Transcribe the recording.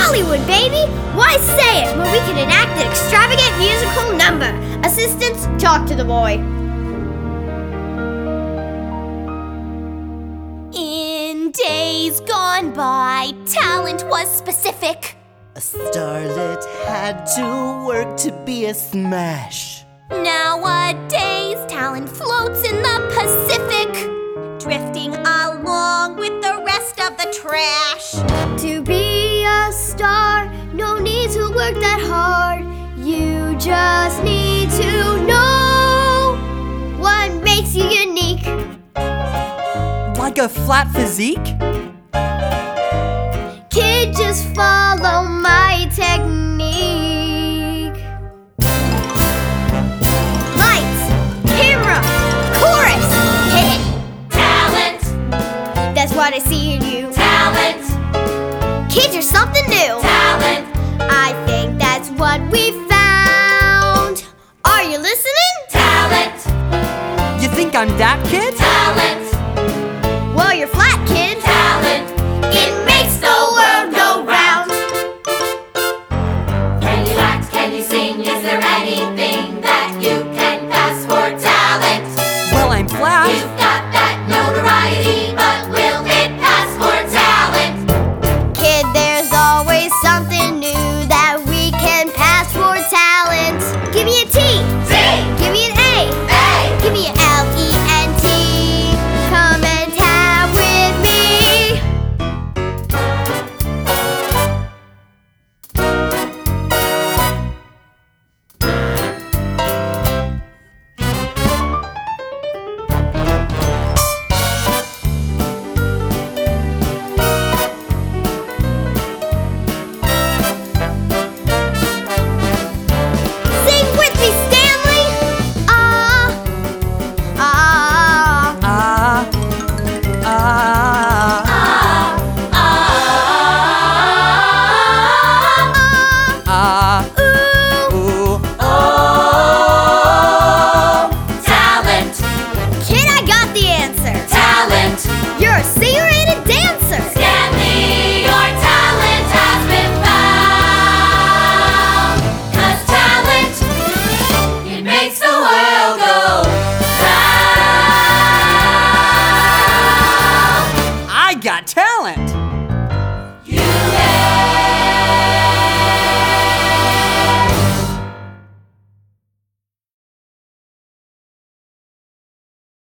Hollywood, baby! Why say it when we can enact an extravagant musical number? Assistants, talk to the boy. In days gone by, talent was specific. A starlet had to work to be a smash. Nowadays, talent floats in the Pacific, drifting along with the rest of the trash. To be a star, no need to work that hard. You just need to know what makes you unique. Like a flat physique? Kid, just follow my technique. Lights, camera, chorus, hit it. Talent, That's what I see in you. talent, Kids, you're something new. talent, I think that's what we found. Are you listening? talent, You think I'm that kid? talent, Well, you're flat, kid. talent. It makes the world go round. Can you act? Can you sing? Is there anything that you can pass for talent? Well, I'm flat. You've got that notoriety, but will it pass for talent? Kid, there's always something new that we can pass for talent. Give me a T. T, Give me an A. A, Give me an L-E-N-T. Come and tab with me. Sing with me, Stanley. Ah, ah, Ah, ah, ah. ah, Ooh. ooh. oh, talent, Kid, I got the answer. talent. You're a singer and a dancer. Stanley, your talent has been found. 'Cause talent, it makes the world go round. I got talent!